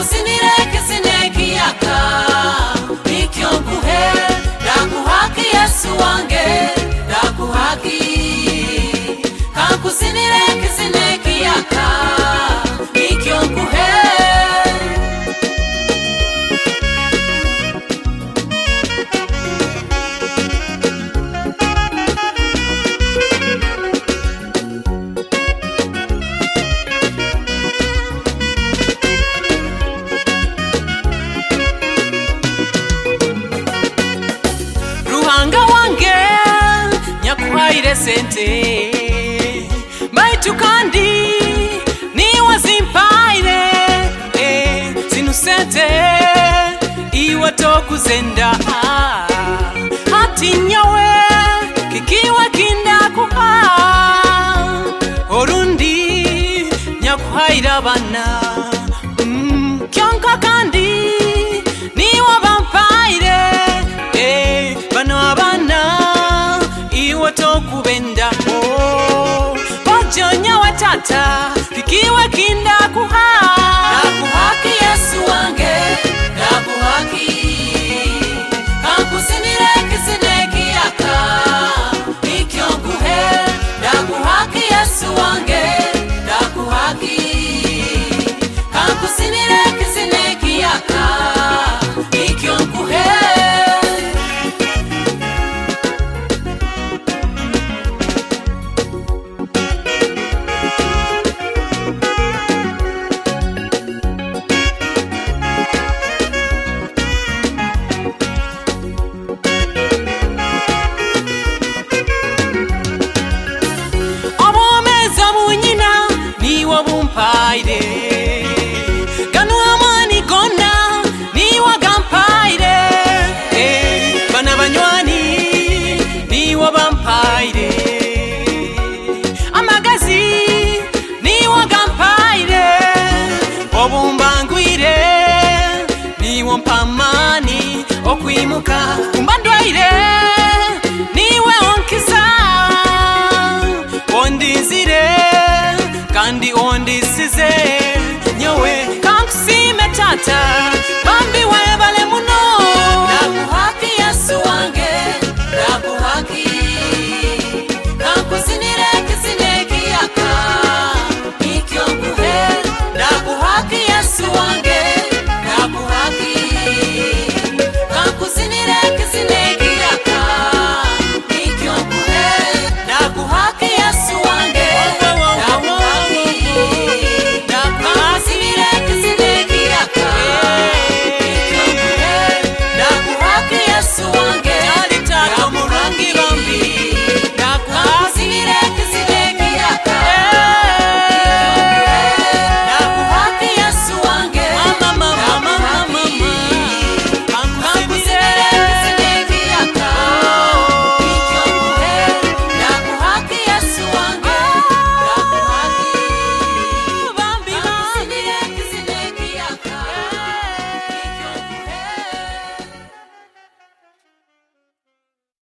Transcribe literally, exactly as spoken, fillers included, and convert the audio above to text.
kankusinireke sineki yaka nikyonguhe ndaguhaki Yesu wange ndaguhaki kankusinireke sineki yaka nikyonguhe nyakuhaire sente baitu kandi niwa zimpaire eh, zinu sente iwa tokuzenda hati nyawe kikiwa kinda kuha orundi nyakuhaire abana mm, kyonka kandi niwa vampaire eh, bano abana tokubenda oh bajonya watata kikiwa kinda kuha ndaguhaki Yesu wange ndaguhaki kankusinireke sineki yaka nikyonguhe ndaguhaki Yesu wange ndaguhaki kankusinireke sineki yaka nikyonguhe paide ganu amani gonna niwa gampaide eh bana banywani niwa bampaide amagazi niwa gampaide obumbangwire niwa mpamani okwimuka kumbandwaire niwe onkisa ondizire kandi ondisize nyowe kankusime tata bambi webale muno